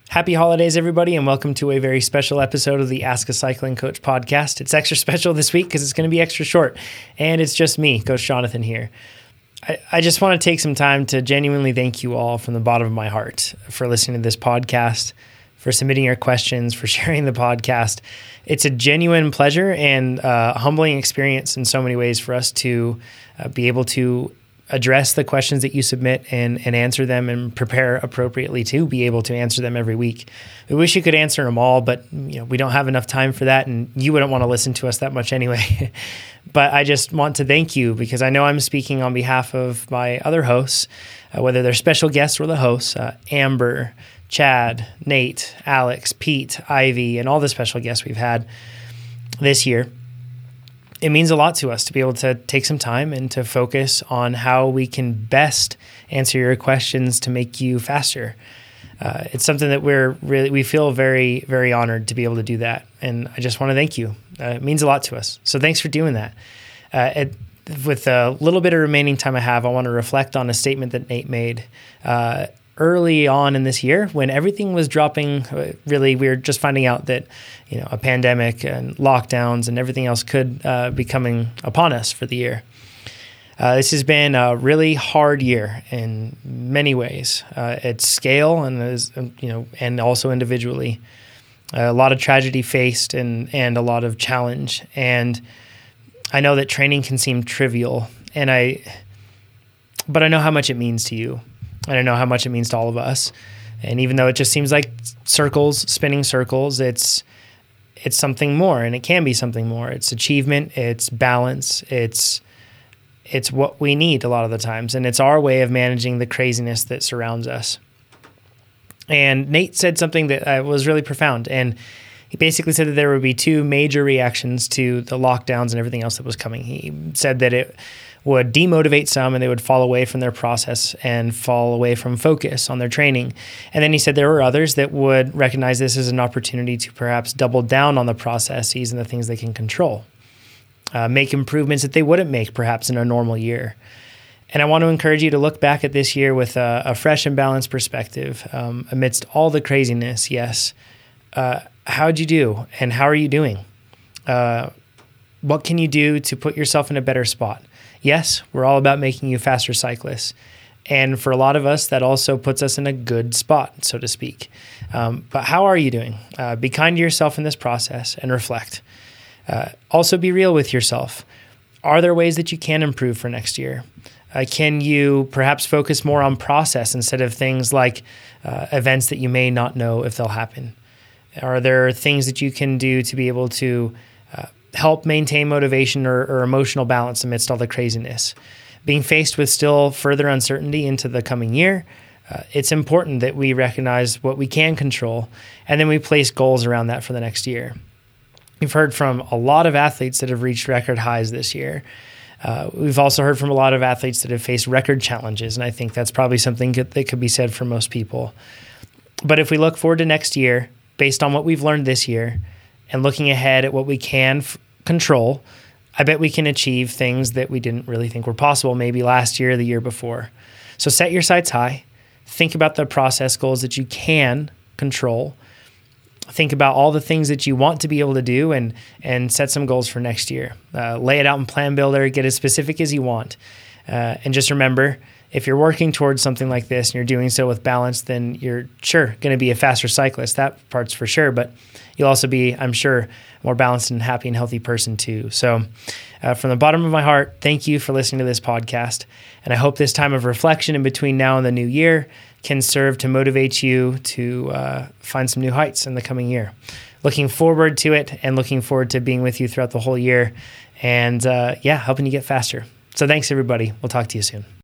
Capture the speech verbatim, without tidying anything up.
Happy holidays, everybody, and welcome to a very special episode of the Ask a Cycling Coach podcast. It's extra special this week because it's going to be extra short, and it's just me, Coach Jonathan here. I, I just want to take some time to genuinely thank you all from the bottom of my heart for listening to this podcast, for submitting your questions, for sharing the podcast. It's a genuine pleasure and uh, humbling experience in so many ways for us to uh, be able to address the questions that you submit and, and answer them and prepare appropriately to be able to answer them every week. We wish you could answer them all, but you know we don't have enough time for that, and you wouldn't want to listen to us that much anyway. But I just want to thank you because I know I'm speaking on behalf of my other hosts, uh, whether they're special guests or the hosts, uh, Amber, Chad, Nate, Alex, Pete, Ivy, and all the special guests we've had this year. It means a lot to us to be able to take some time and to focus on how we can best answer your questions to make you faster. Uh, it's something that we're really, we feel very, very honored to be able to do that. And I just want to thank you. Uh, it means a lot to us. So thanks for doing that. Uh, it, with a little bit of remaining time I have, I want to reflect on a statement that Nate made uh, early on in this year when everything was dropping. Really, we were just finding out that, you know, a pandemic and lockdowns and everything else could uh, be coming upon us for the year. Uh, this has been a really hard year in many ways, uh, at scale and as, you know, and also individually. Uh, a lot of tragedy faced and and a lot of challenge. And I know that training can seem trivial, and I, but I know how much it means to you. And I know how much it means to all of us. And even though it just seems like circles, spinning circles, it's it's something more, and it can be something more. It's achievement, it's balance, it's it's what we need a lot of the times, and it's our way of managing the craziness that surrounds us. And Nate said something that uh, was really profound, and he basically said that there would be two major reactions to the lockdowns and everything else that was coming. He said that it would demotivate some and they would fall away from their process and fall away from focus on their training. And then he said there were others that would recognize this as an opportunity to perhaps double down on the processes and the things they can control, uh, make improvements that they wouldn't make perhaps in a normal year. And I want to encourage you to look back at this year with a, a fresh and balanced perspective um, amidst all the craziness. Yes. Uh, how'd you do? And how are you doing? Uh, what can you do to put yourself in a better spot? Yes, we're all about making you faster cyclists. And for a lot of us, that also puts us in a good spot, so to speak. Um, but how are you doing? Uh, be kind to yourself in this process and reflect. Uh, also be real with yourself. Are there ways that you can improve for next year? Uh, can you perhaps focus more on process instead of things like uh, events that you may not know if they'll happen? Are there things that you can do to be able to uh, help maintain motivation or, or emotional balance amidst all the craziness? Being faced with still further uncertainty into the coming year, uh, it's important that we recognize what we can control, and then we place goals around that for the next year. We've heard from a lot of athletes that have reached record highs this year. Uh, we've also heard from a lot of athletes that have faced record challenges, and I think that's probably something that could be said for most people. But if we look forward to next year, based on what we've learned this year, and looking ahead at what we can f- control, I bet we can achieve things that we didn't really think were possible maybe last year or the year before. So set your sights high. Think about the process goals that you can control. Think about all the things that you want to be able to do and and set some goals for next year. Uh, lay it out in Plan Builder. Get as specific as you want. Uh, and just remember, if you're working towards something like this and you're doing so with balance, then you're sure going to be a faster cyclist. That part's for sure. But you'll also be, I'm sure, a more balanced and happy and healthy person too. So uh, from the bottom of my heart, thank you for listening to this podcast. And I hope this time of reflection in between now and the new year can serve to motivate you to uh, find some new heights in the coming year. Looking forward to it and looking forward to being with you throughout the whole year and uh, yeah, helping you get faster. So thanks everybody. We'll talk to you soon.